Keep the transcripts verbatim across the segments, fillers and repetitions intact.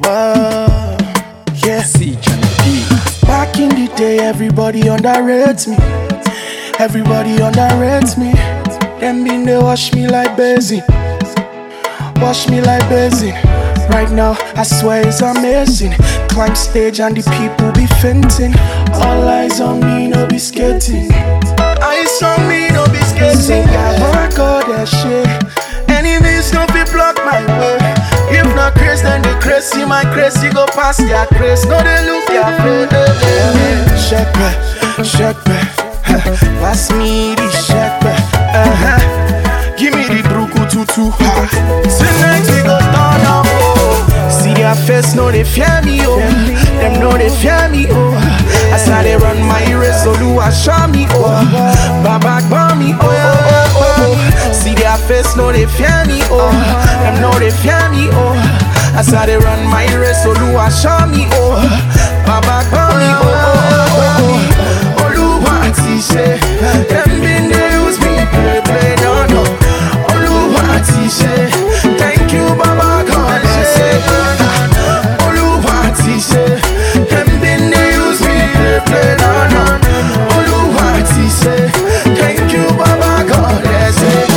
Uh, yeah. See, Johnny. Back in the day, everybody underrates me. Everybody underrates me. Them been they wash me like basin. Wash me like basin. Right now, I swear it's amazing. Climb stage and the people be fainting. All eyes on me, no be skating. Eyes on me, no be skating. Say I work all that shit. Enemies no be block my way. If not crazy, then they crazy. My crazy go past their craze. No they look their afraid. Check back, check back. Pass me the check back. Uh-huh. Give me the bruku tutu. Tonight we go turn up. See their face, no they fear me, oh. Them know they fear me, oh. As I they run my race, so do I show me, oh. Baba bomb me, oh, oh, oh, oh. See their face, no they fear me, oh. Them know they fear me, oh. As I they run my race, so do I show me, oh. Baba bomb me, oh, oh, oh, oh. Oluwa t-shirt, them been they use me, play, play, no, no. Oluwa t-shirt, thank you, Baba God, I say. Oluwa t-shirt, them been they use me, play, play, no, no. Oluwa t-shirt, thank you, Baba God, I say.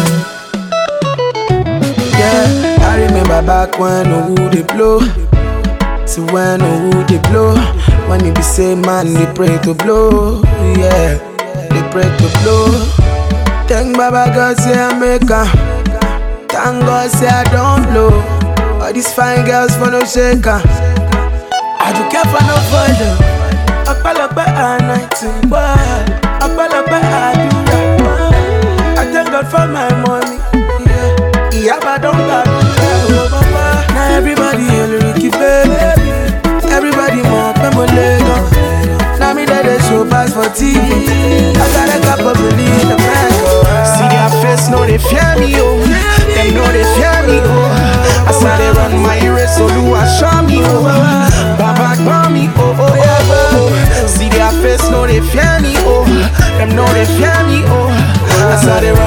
Yeah, I remember back when who they blow. To when who they blow. When you be say man, they pray to blow. Yeah, they pray to blow. Thank Baba God say I make a. Thank God say I don't blow. All these fine girls for no shaker. I do care for no further. Up all up at nineteen. Up all up at I do that. I thank God for my money. Yeah, yeah, but don't got now everybody in Ricky baby. Everybody more people Lego. Now me that they show pass for T V. I got a couple believe the mango. See their face, no they fear me, oh. Them know they fear me, oh. I saw they run my race, so do I show me, oh. Baba bomb me, oh, oh, oh, oh. See their face, no they fear me, oh. Them know they fear me, oh. I saw they run